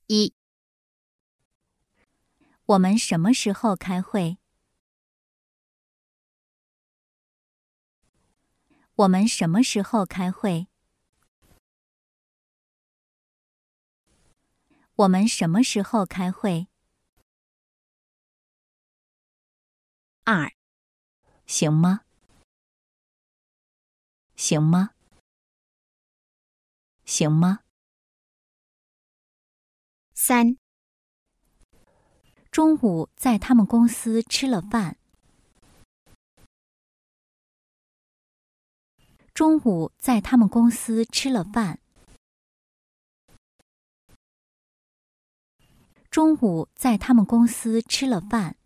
一、 我们什么时候开会？我们什么时候开会？我们什么时候开会？ 二、 行吗？行吗？行吗？ 三、 中午在他们公司吃了饭。中午在他们公司吃了饭。中午在他们公司吃了饭。